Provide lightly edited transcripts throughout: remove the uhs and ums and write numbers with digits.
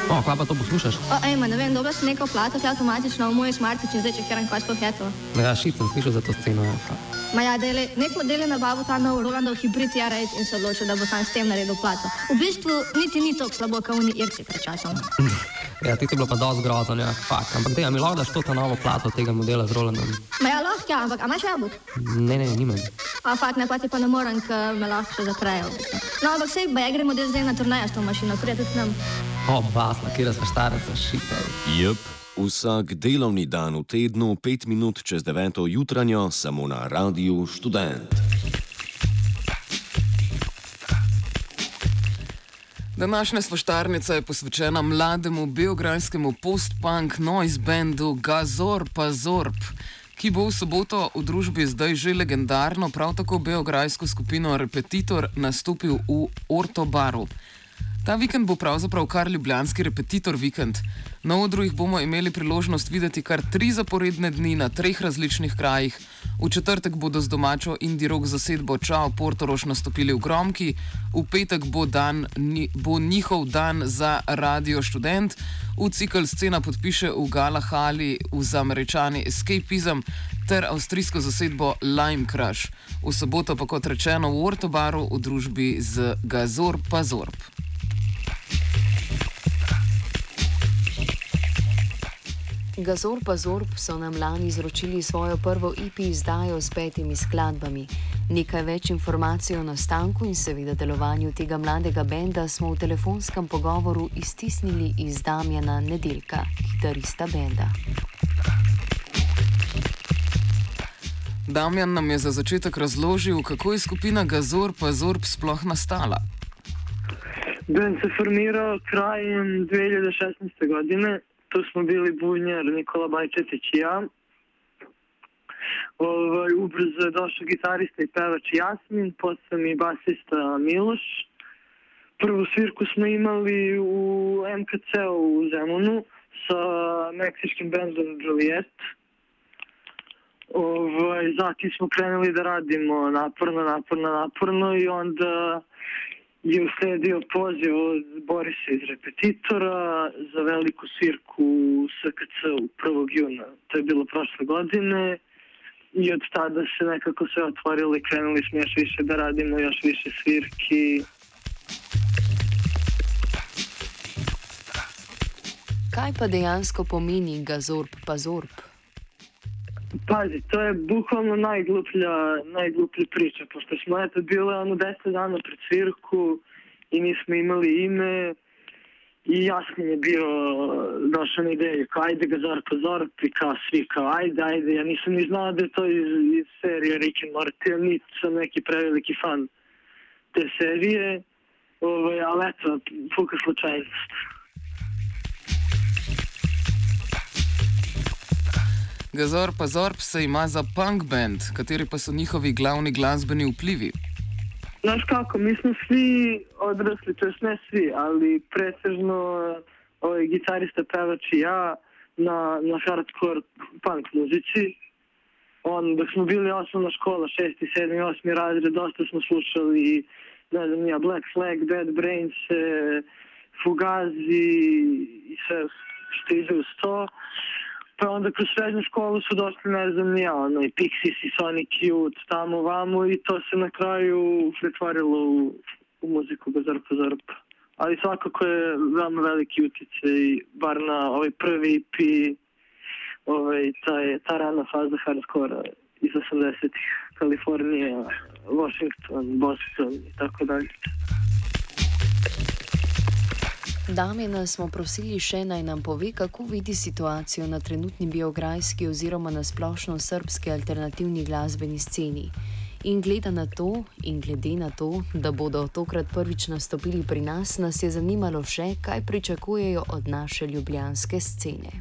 O, kaj pa to poslušaš? Ne vem, dobro si neko plato, ki je avtomatično v moj smartič in zdaj čekiram, kaj sploh je to. Ja, šit sem slišal za to sceno. Ja, nek model je nabavil ta nov Rolandov hibrid R8 in se odločil, da bo sam s tem naredil plato. V bistvu niti ni tako slabo, kot oni Irci pred časom. Ja, ti si bilo pa dosti grozno, ja, fakt. Ampak dej, a mi lahko daš to ta novo plato tega modela z Rolandom? Ja, lahko, ja, ampak a imaš jabolk? Ne, nimam. Fakt, ne, pa ti pa ne morem, ker me lahko še zaprejo. No, ampak sej, ba, gre model zdaj na turnejo s to mašino, prije tudi nam. O, basla, kjera sva štareca, šita. Jep, vsak delovni dan v tednu, 5 minut čez 9. jutranjo, samo na Radiu Študent. Današnja svaštarnica je posvečena mlademu beograjskemu post-punk noise bandu Gazor pa Zorb, ki bo v soboto v družbi zdaj že legendarno, prav tako beograjsko skupino Repetitor nastopil v Orto baru. Ta vikend bo pravzaprav kar ljubljanski Repetitor vikend. Na odru jih bomo imeli priložnost videti kar 3 zaporedne dni na 3 različnih krajih. V četrtek bodo z domačo indie rock zasedbo Čao Portorož nastopili v Gromki, v petek bo njihov dan za Radio Študent, v cikel Scena podpiše v Gala Hali z Američani Escapism ter avstrijsko zasedbo Lime Crush. V soboto pa kot rečeno v Orto baru v družbi z Gazor pa Zorb. Gazor pa Zorb so nam lani izročili svojo prvo EP izdajo s 5 skladbami. Nekaj več informacij o nastanku in seveda delovanju tega mladega benda smo v telefonskem pogovoru iztisnili iz Damjana Nedeljka, kitarista benda. Damjan nam je za začetek razložil, kako je skupina Gazor pa Zorb sploh nastala. Bend se formirao krajem 2016. godine. Tu smo bili bubnjar Nikola Bajčetić i ja. Ubrzo je došao gitarista i pevač Jasmin, potom i basista Miloš. Prvu svirku smo imali u MKC-u u Zemunu sa meksičkim bendom Juliet. Zatim smo krenuli da radimo naporno i onda je usledio poziv od Borisa iz Repetitora za veliku svirku u SKC u 1. juna. To je bilo prošle godine i od tada se nekako sve otvorilo i krenuli smo još više da radimo, još više svirki. Kaj pa dejansko pomeni Gazor pa Zorb? Pazi, to je bukvalno najgluplja priča, pošto smo bile 10 dana pred svirku i nismo imali ime i Jasmin je bio došao na ideju kao ajde Gazor pa Zorb i kao svi kao ajde, ja nisam ni znao da je to iz serije Rick and Morty, niti sam neki preveliki fan te serije, ali eto, puka slučajnost. Gazor pa Zorb se ima za punk band, kateri pa so njihovi glavni glasbeni vplivi. Znaš kako, mi smo svi odrasli, to jest ne svi, ali pretežno gitarista, pevač i ja na hardcore punk muzici. Dok smo bili osnovna škola, 6., 7., 8. razred, dosta smo slušali, ne znam ja, Black Flag, Bad Brains, Fugazi i sve što ide uz to. Pa onda kroz srednju školu su došli, ne znam ni ja, i Pixies i Sonic Youth, tamo vamo i to se na kraju pretvarilo u muziku Gazor pa Zorb. Ali svakako je veoma veliki utjecaj, bar na ovaj prvi EP, ta rana faza hardkora iz 80-ih, Kalifornija, Washington, Boston i tako dalje. Damjana smo prosili še naj nam pove, kako vidi situacijo na trenutni beograjski oziroma na splošno srbski alternativni glasbeni sceni. In glede na to, da bodo tokrat prvič nastopili pri nas je zanimalo še, kaj pričakujejo od naše ljubljanske scene.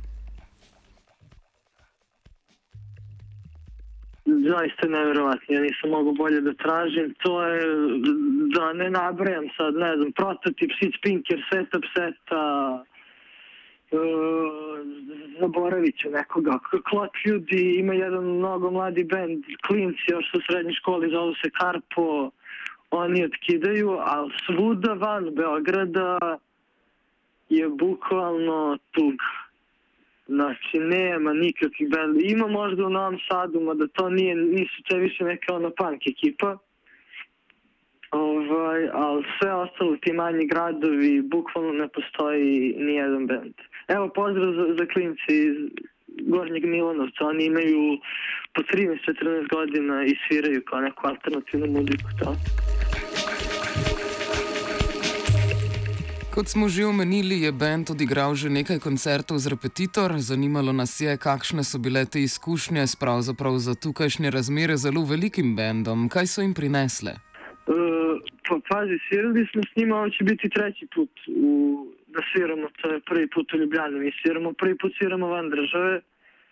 Zaista nevjerovatno, ja nisam mogu bolje da tražim, to je, da ne nabrajam sad, ne znam, Prototip, Sid Spinker, Sveta Pseta, zaboravit ću nekoga, Klot ljudi, ima jedan mnogo mladi band, klinci još u srednjoj školi, zovu se Karpo, oni otkidaju, ali svuda van Beograda je bukvalno tuga. Znači, nema nikakvih benda. Ima možda u Novom Sadu, mada to nisu te više neka punk ekipa. Ali sve ostalo, ti manji gradovi, bukvalno ne postoji nijedan bend. Evo, pozdrav za klinci iz Gornjeg Milanovca. Oni imaju po 13-14 godina i sviraju kao neku alternativnu muziku. To. Kot smo že omenili, je band odigral že nekaj koncertov z Repetitor. Zanimalo nas je, kakšne so bile te izkušnje s pravzaprav za tukajšnje razmere zelo velikim bandom. Kaj so jim prinesle? Pazi, svirali smo s njima, ovo će biti treći put da sviramo, to je prvi put u Ljubljani. Mi sviramo, prvi put sviramo van države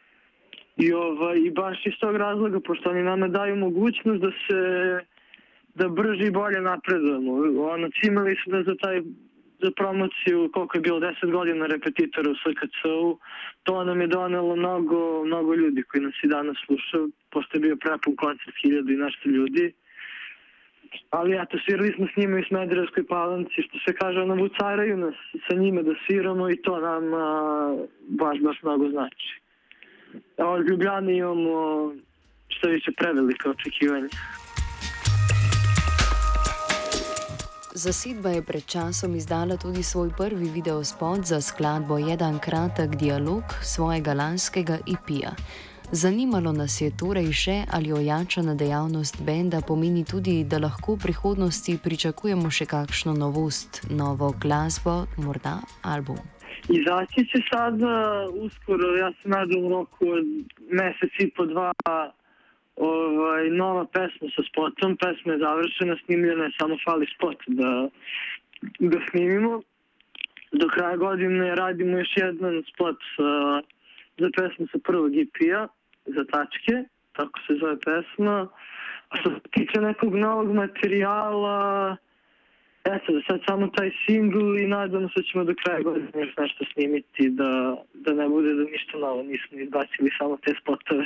i baš iz tog razloga, pošto oni nama daju mogućnost da brže i bolje napredujemo. Cimali su da za promociju, koliko je bilo 10 godina Repetitora u SKC-u, to nam je donelo mnogo ljudi koji nas i danas slušaju, pošto je bio prepun koncert 1000 i nešto ljudi. Ali eto, svirali smo s njima i u Smederevskoj Palanci, što se kaže, vucaraju nas sa njima da sviramo i to nam baš mnogo znači. Od Ljubljane imamo što više prevelike očekivanja. Zasedba je pred časom izdala tudi svoj prvi videospot za skladbo Jedan kratek dialog svojega lanskega EP-ja. Zanimalo nas je torej še, ali ojačana dejavnost benda pomeni tudi, da lahko v prihodnosti pričakujemo še kakšno novost, novo glasbo, morda album. Izaći će sada uskoro, ja se nadam u roku od mesec i po dva, nova pesma sa spotom. Pesma je završena, snimljena je, samo fali spot da snimimo. Do kraja godine radimo još jedan spot za pesmu sa prvog EP-a, za tačke, tako se zove pesma. A što se tiče nekog novog materijala, eto, sad samo taj singl i nadamo se da ćemo do kraja godine još nešto snimiti, da ne bude da ništa novo nismo izbacili, samo te spotove.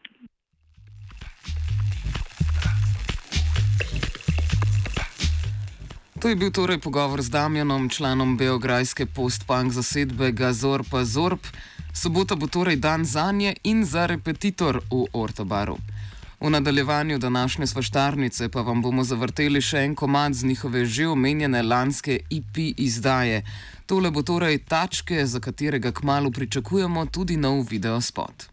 To je bil torej pogovor z Damjanom, članom beograjske post-punk zasedbe Gazor pa Zorb. Sobota bo torej dan zanje in za Repetitor v Ortobaru. V nadaljevanju današnje svaštarnice pa vam bomo zavrteli še en komad z njihove že omenjene lanske EP izdaje. Tole bo torej Tačke, za katerega kmalu pričakujemo tudi nov videospot.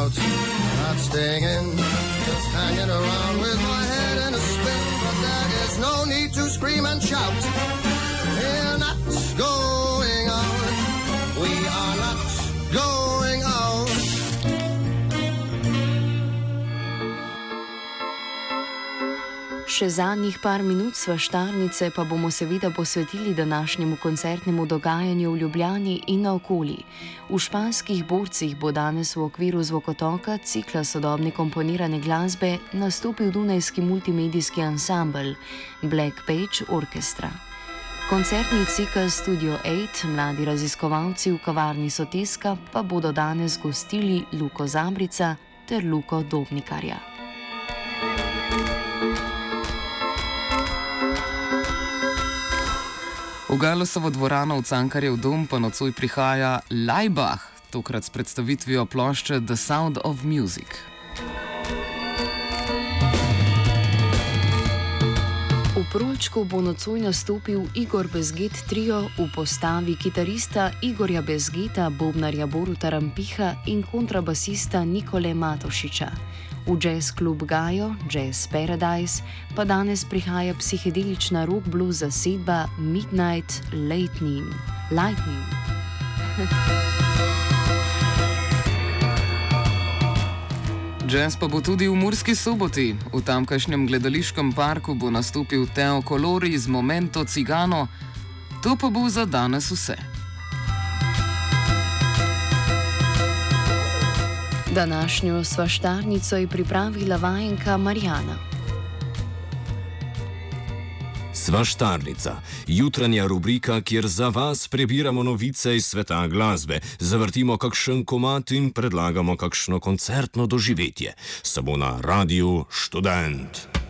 out, not staying in, just hanging around with my head in a spin. But there is no need to scream and shout. We're not going out. We are not going out. Še zadnjih par minut svaštarnice pa bomo seveda posvetili današnjemu koncertnemu dogajanju v Ljubljani in naokoli. V Španskih borcih bo danes v okviru Zvokotoka, cikla sodobne komponirane glasbe, nastopil dunajski multimedijski ansambel Black Page Orchestra. Koncertni cikel Studio 8, mladi raziskovalci v kavarni Soteska, pa bodo danes gostili Luko Zambrica ter Luko Dobnikarja. V Galosovo dvorano v Cankarjev dom pa nocoj prihaja Laibach, tokrat s predstavitvijo plošče The Sound of Music. V Prolčku bo nocoj nastopil Igor Bezget Trio v postavi kitarista Igorja Bezgeta, bobnarja Boruta Rampiha in kontrabasista Nikole Matošiča. V jazz klub Gajo, Jazz Paradise, pa danes prihaja psihedelična rock blues zasedba Midnight Lightning. Jazz pa bo tudi v Murski Soboti. V tamkajšnjem gledališkem parku bo nastopil Teo Kolori z Momento Cigano. To pa bo za danes vse. Današnjo svaštarnico je pripravila vajenka Marjana. Svaštarnica, jutranja rubrika, kjer za vas prebiramo novice iz sveta glasbe, zavrtimo kakšen komad in predlagamo kakšno koncertno doživetje. Samo na Radiu Študent.